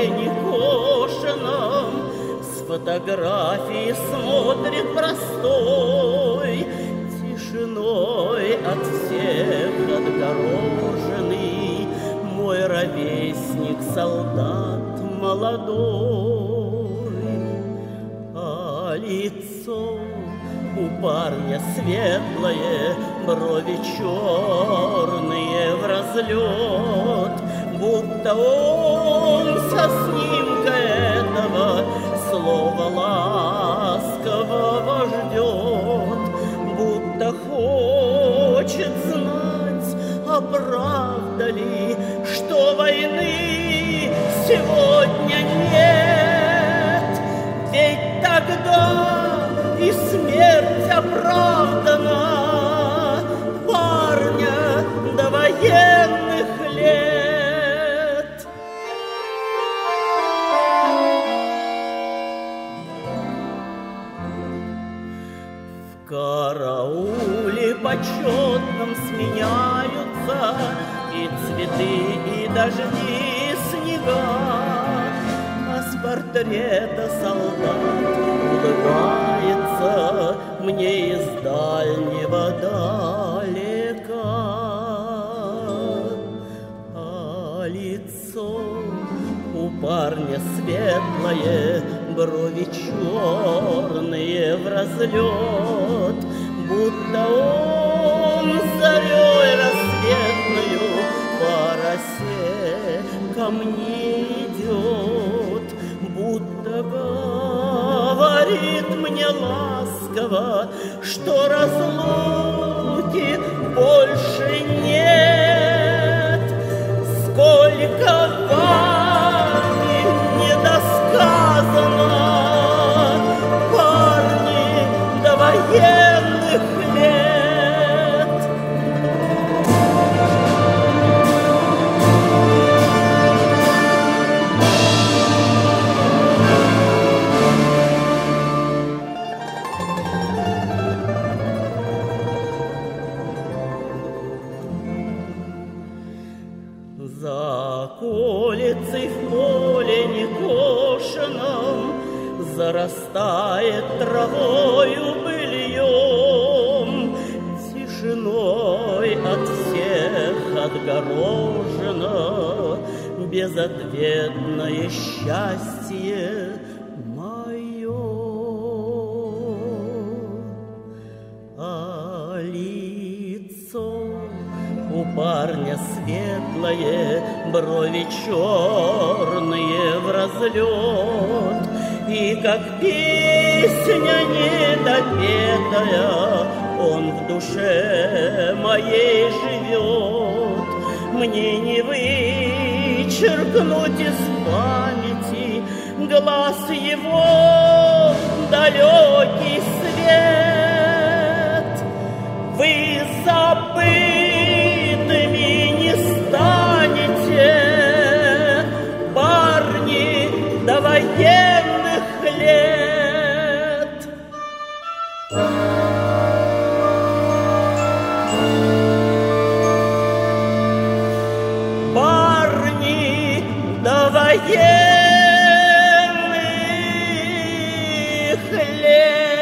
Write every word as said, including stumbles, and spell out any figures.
поле некошенном с фотографии смотрит простой, тишиной от всех отгороженный, мой ровесник, солдат молодой. А лицо у парня светлое, брови черные в разлет, будто он со снимка этого слова ласкового ждет, будто хочет знать, а правда ли, что войны сегодня нет. Ведь тогда и смерть оправдана парня до военных лет. В карауле почетном сменяются и цветы, и дожди, и снега, а с портрета солдат улыбается мне из дальнего далека. А лицо у парня светлое, брови черные в разлет, будто он зарей рассветную по росе ко мне идет, будто говорит мне ласково, что разлуки больше нет. Сколько вами недосказано, парни до военных лет. За околицей в поле некошенном зарастает травою быльем, тишиной от всех отгорожено безответное счастье мое. А лицо у парня светлое, брови черные в разлет, и как песня недопетая он в душе моей живет. Мне не вычеркнуть из памяти глаз его далекий свет. Вы забытыми не станете, парни до военных лет. Парни до военных лет.